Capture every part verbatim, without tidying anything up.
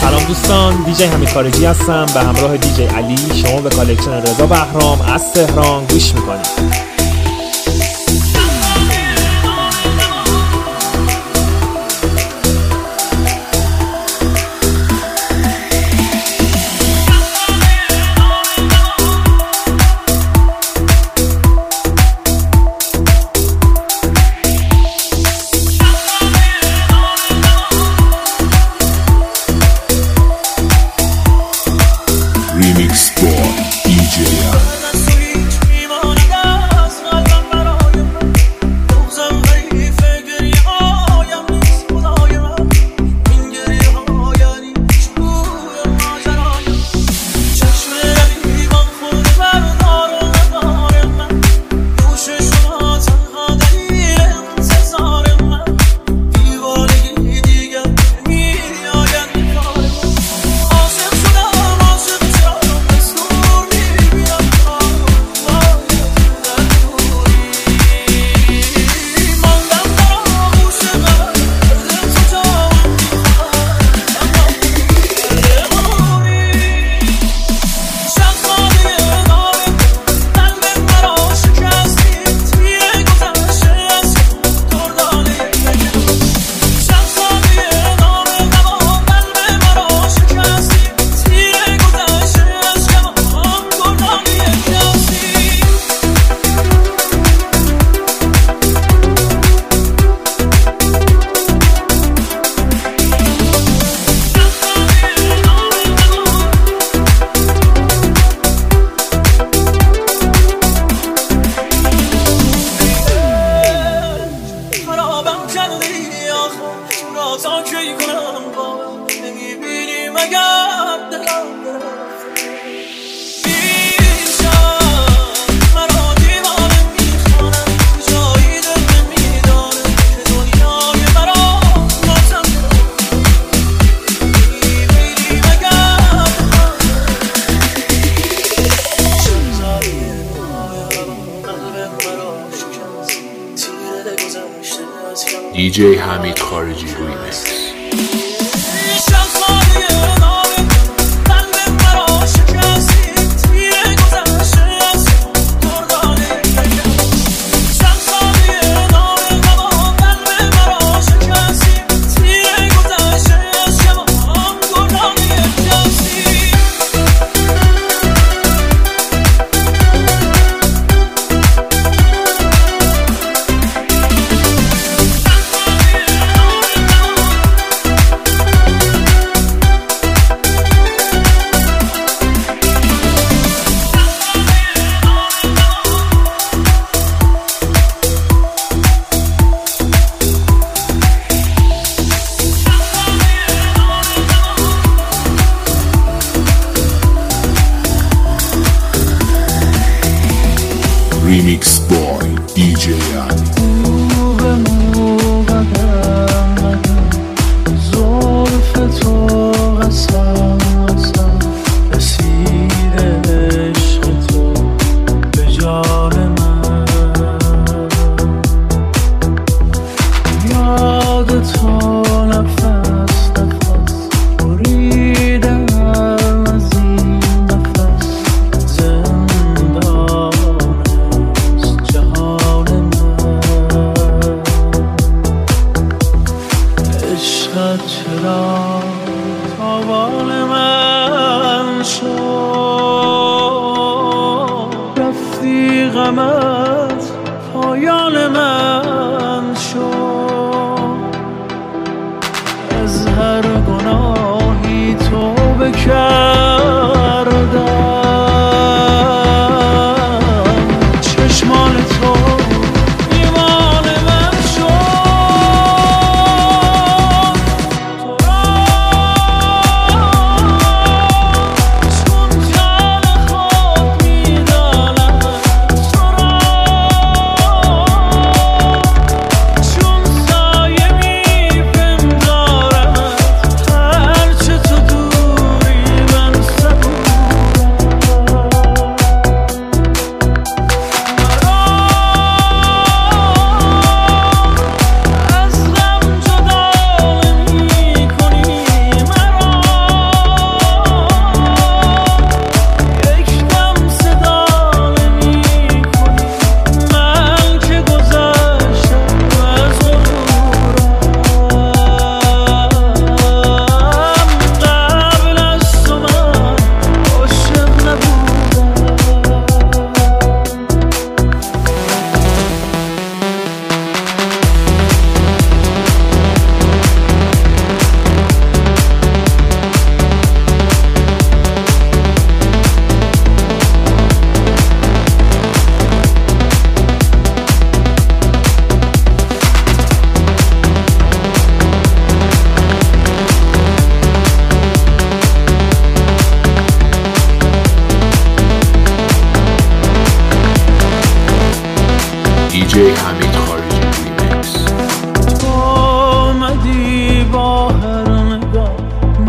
سلام دوستان، دیجی حمید خارجی هستم به همراه دیجی علی. شما به کالکشن رضا بهرام از تهران گوش میکنید. Remix Boy دی جی دیجی حمید خارجی ریمیکس. Remix Boy دی جی علی. زلف تو قسم قسم رسید عشق تو به جان من، یاد تو نفس نفس بریدم از این نفس. زندان چرا تاوان من شد، رفتی غمت پایان من شد. از هر گناهی توبه کردم، چشمان تو دوری من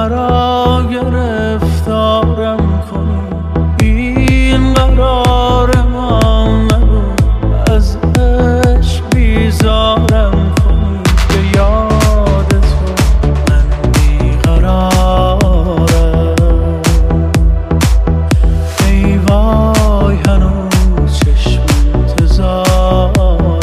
مرا گرفتارم کنی، این قرار ما نبود، از عشق بیزارم کنی. به یاد تو من بیقرارم، ای وای هنوز چشم انتظارم.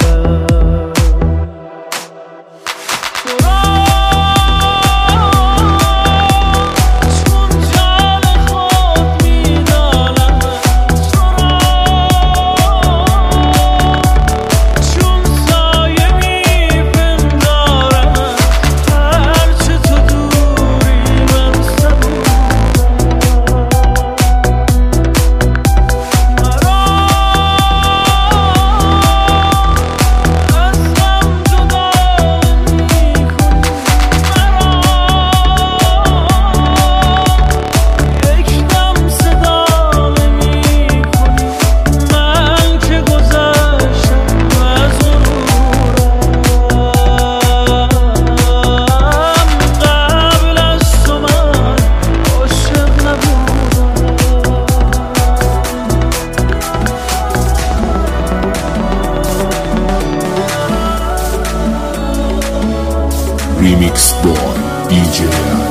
Remix Boy دی جی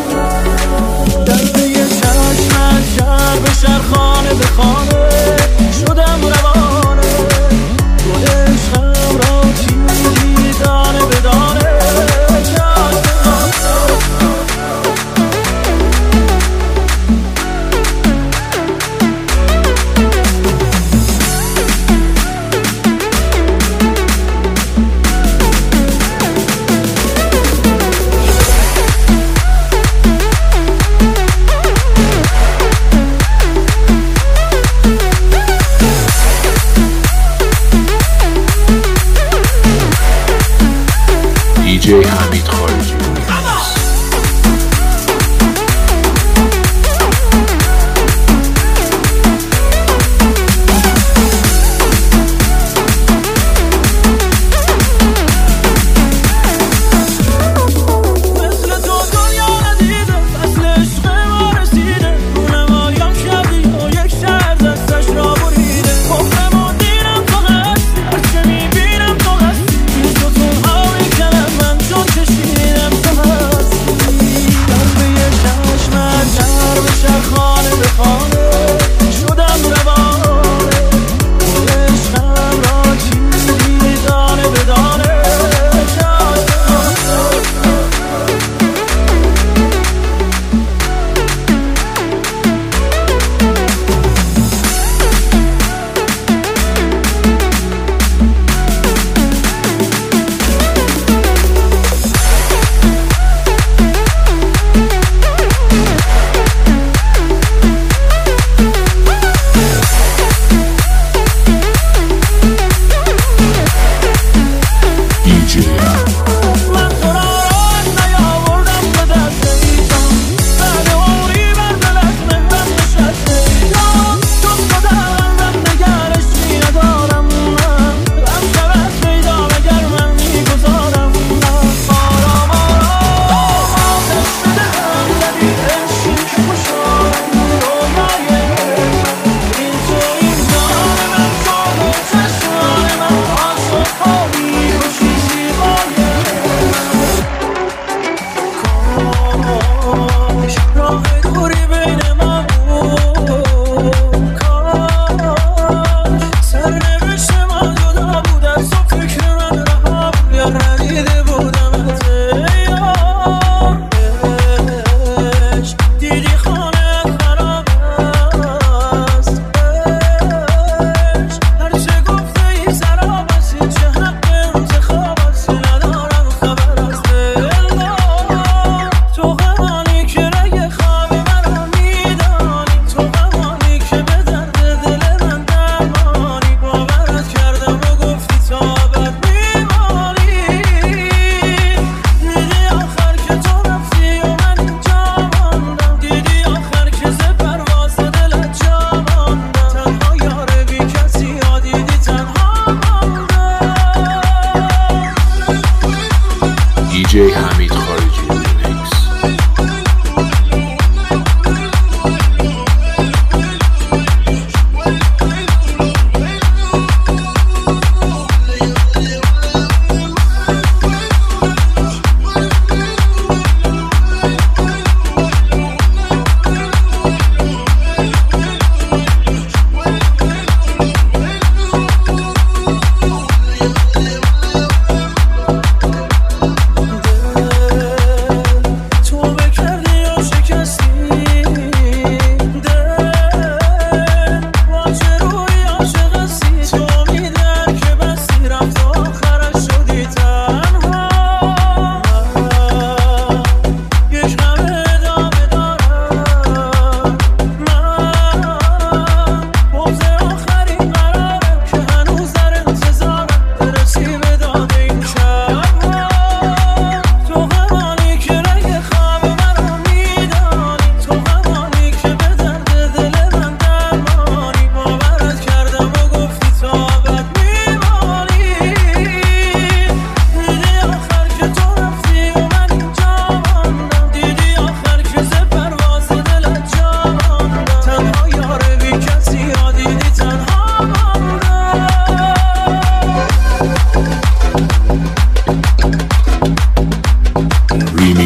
دلده یه چشمت شهر به شهر، خانه به خانه شدم روانه، گل عشقم را چیدی دانه به دانه. دی جی حمید خارجی. میبینم تو هستی، این دوتون آبی کنم من چون چشیدم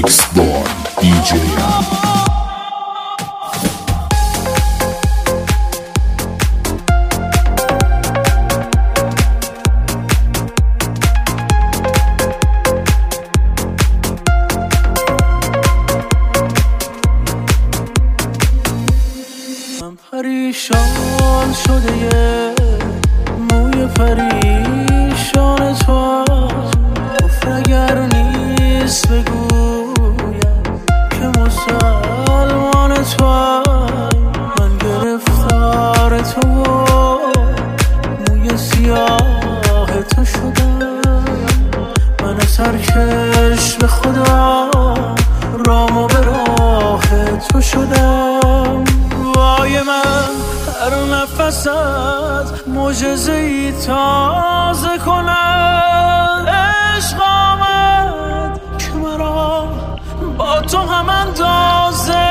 Remix by دی جی پریشان شده یه موی پریشان تو گفت اگر نیست بگویم که مسلمان تو من گرفتار تو موی سیاه تو شدم من سرکش به خدا رامو به راه تو شدم وای من هر نفست معجزه‌ای تازه کند عشق آمد که مرا با تو هم اندازه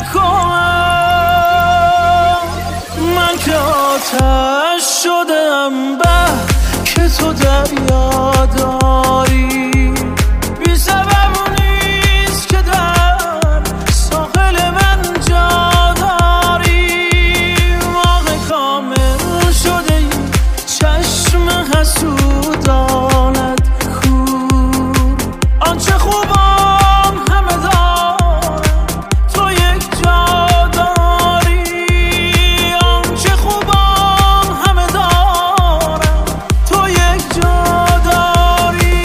کند من که آتش شدم به که تو دریا داری بی سبب نیست که در ساحل من جا حسودانت کور آنچه خوبم همه دارم تو یک جا داری آنچه خوبم همه دارم تو یک جا داری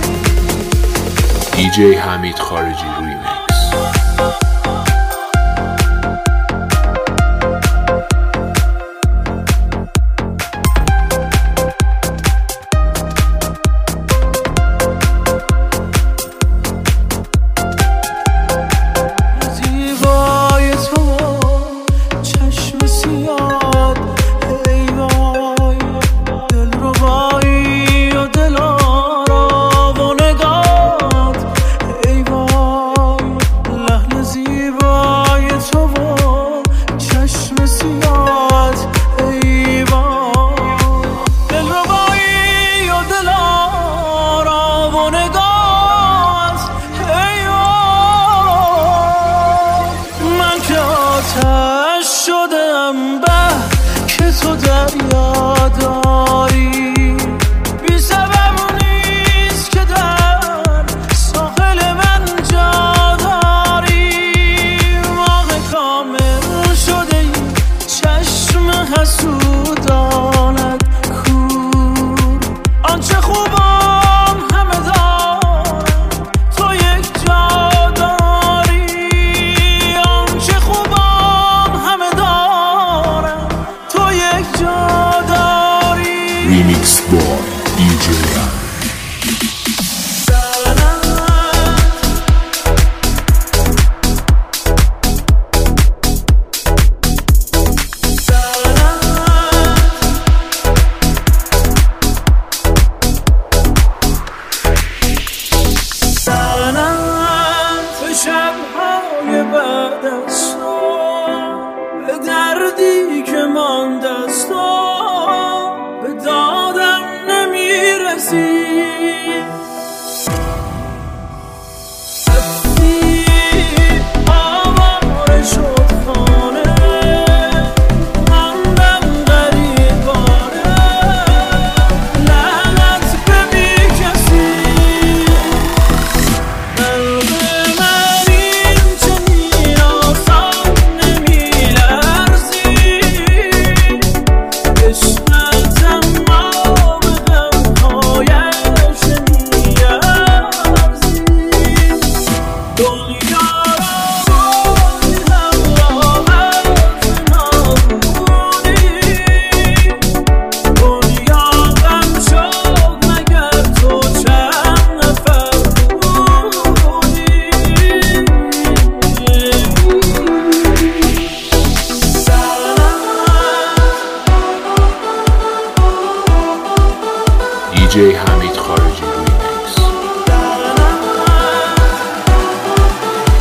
دی جی حمید خارجی ریمیکس. آتش شدم به که تو دریا داری بی سبب نیست که در ساحل من جا داری ماه کامل شده ای چشم حسودانت کور آنچه خوبم همه دارم تو یک جا داری آنچه خوبم Remix by دی جی شب‌های بعد از تو به دردی که مانده است تو به دادم نمیرسی آواره شد خانه ماندم غریبانه لعنت به بی کسی دی جی حمید خارجی ریمیکس.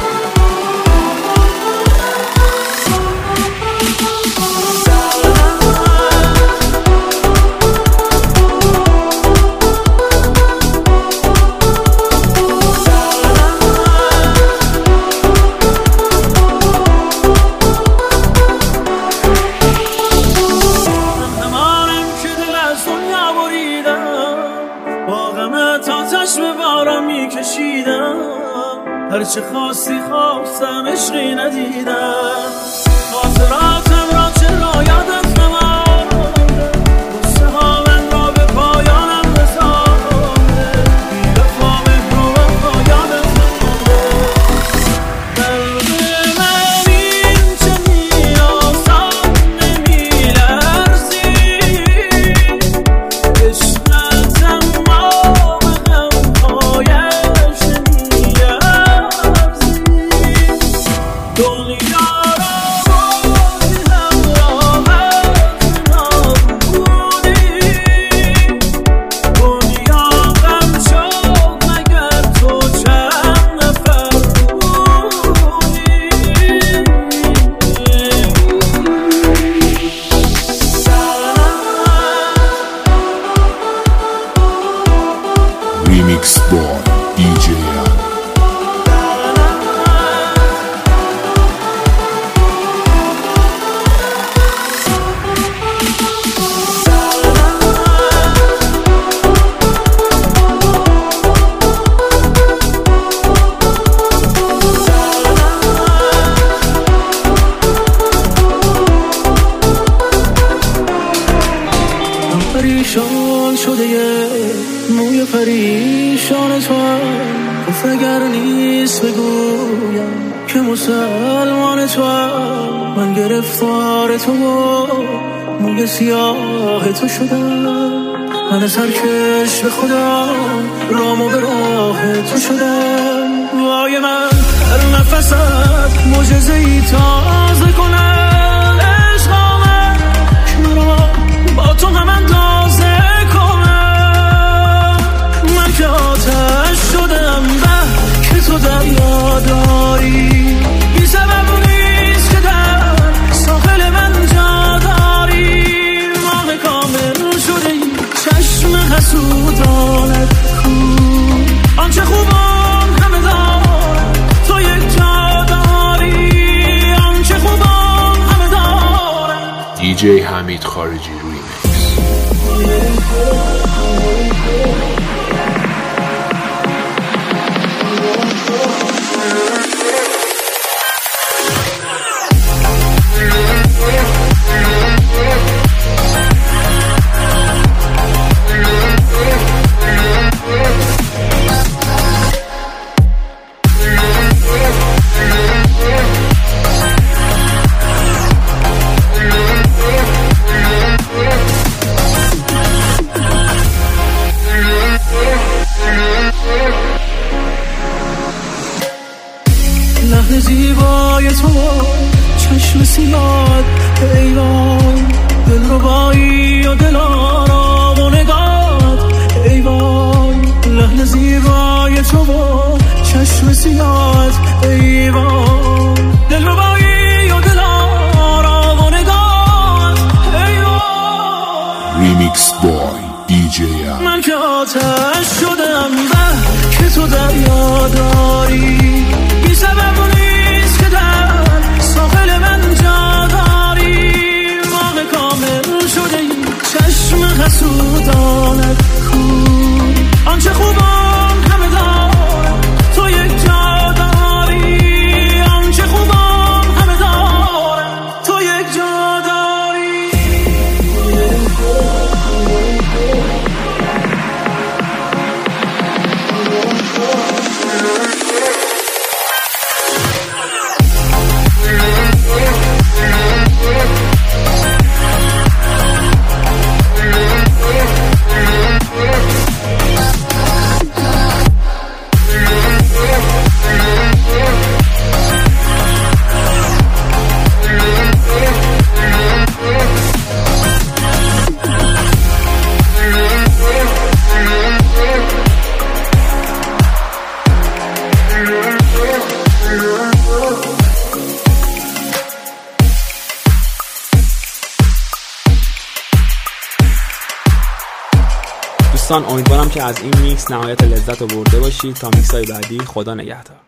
هرچه خواستی خواستم عشقی ندیدم خاطراتم را چرا یادت نمانده قصه ها من را به پایانم رسانده بی‌وفا مهر و وفا یادت نمانده قلب من این چنین آسان نمی‌لرزی عشقت اما به غم‌هایش نمی‌ارزی دنیا Remix Boy دی جی پریشان شده یه موی پریشان تو گفت اگر نیست بگویم که مسلمان تو من گرفتار تو و موی سیاه تو شدم من سرکش به خدا رامو به راه تو شدم وای من هر نفست معجزه‌ای تازه کنم عشق آمد که مرا با تو هم اندازه کنم من که آتش شدم به که تو دریا داری بی سبب نیست که در ساحل من جا داری ماه کامل شده ای چشم حسودانت کو آنچه خوبان همه دارد تو یک جا داری آنچه خوبان همه دارد دی جی حمید خارجی ریمیکس لحن زیبای تو چشم سیاد ایوان دل ربایی و دل آرام و نگات ایوان لحن زیبای تو چشم سیاد ایوان دل ربایی و دل آرام و نگات ایوان ریمیکس بای دی جی من که آتش شدم به که تو دریا داری بی سبب نیست که در ساحل من جا داری ماه کامل شده ای چشم حسودانت کو آنچه خوبان همه دارد تو یک جا داری آنچه خوبان همه دارد تو یک جا داری دوستان امیدوارم که از این میکس نهایت لذت رو برده باشید تا میکس های بعدی. خدا نگهدار.